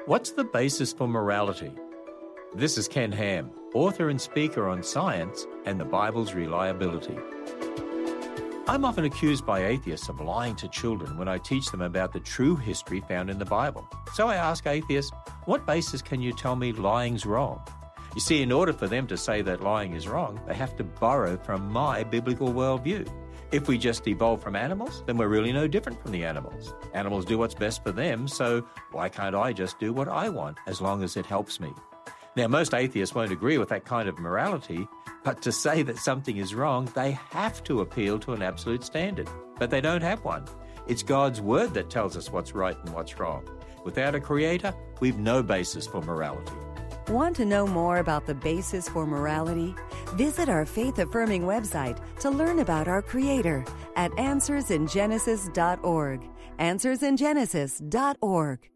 What's the basis for morality? This is Ken Ham, author and speaker on science and the Bible's reliability. I'm often accused by atheists of lying to children when I teach them about the true history found in the Bible. So I ask atheists, what basis can you tell me lying's wrong? You see, in order for them to say that lying is wrong, they have to borrow from my biblical worldview. If we just evolved from animals, then we're really no different from the animals. Animals do what's best for them, so why can't I just do what I want as long as it helps me? Now, most atheists won't agree with that kind of morality, but to say that something is wrong, they have to appeal to an absolute standard. But they don't have one. It's God's word that tells us what's right and what's wrong. Without a creator, we've no basis for morality. Want to know more about the basis for morality? Visit our faith-affirming website to learn about our Creator at AnswersInGenesis.org. AnswersInGenesis.org.